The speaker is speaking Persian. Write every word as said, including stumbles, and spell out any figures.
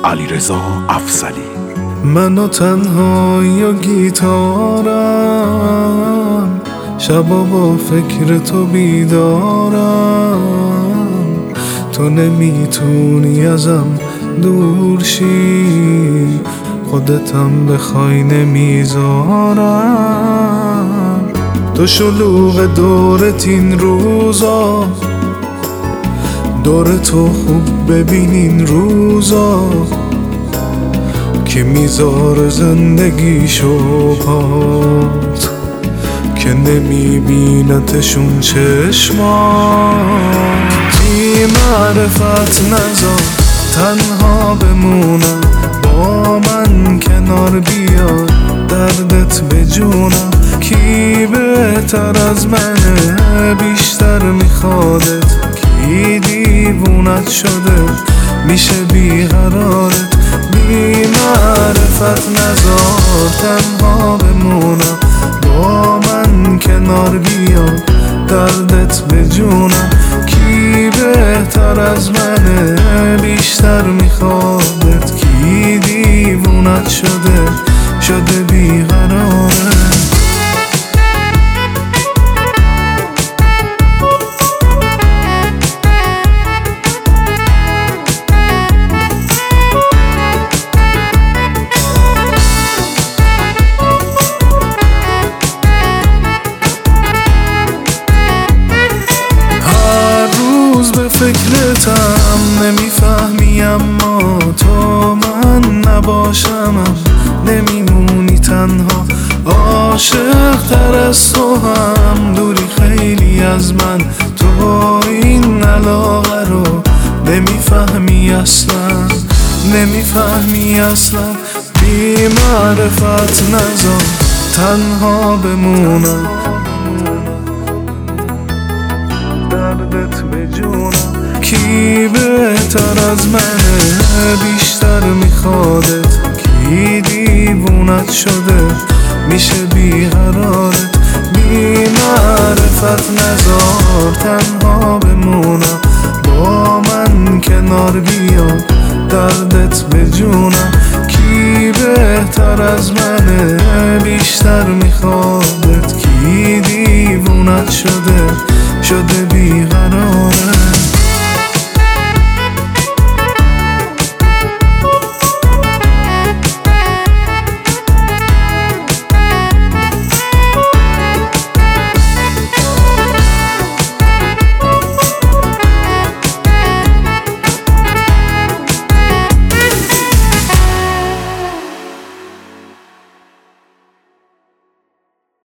علیرضا افضلی. من و تنهایی و گیتارم، شبا با فکر تو بیدارم. تو نمیتونی ازم دور شی، خودتم بخوای نمیذارم. تو شلوغ دورت این روزا، دور تو خوب ببینین روزا، که میذاره زندگیشو پات، که نمیبینتشون چشمات. بی معرفت نذار تنها بمونم، با من کنار بیا دردت به جونم. کی بهتر از منه بیشتر میخوادت، کی دیوونت شده میشه بیقرارت. بی معرفت نذار تنها بمونم، با من کنار بیا دردت به جونم. کی بهتر از منه بیشتر میخوادت، کی دیوونت شده شده بیقرارت. فکرتم نمیفهمی، اما تو من نباشم نمیمونی تنها. عاشق تر از تو هم دوری خیلی از من، تو این علاقه رو نمیفهمی اصلا، نمیفهمی اصلا. بی معرفت نذار تنها بمونم، دردت به جونم. کی بهتر از منه بیشتر میخوادت، کی دیوونت شده میشه بیقرارت. بی معرفت نذار تنها بمونم،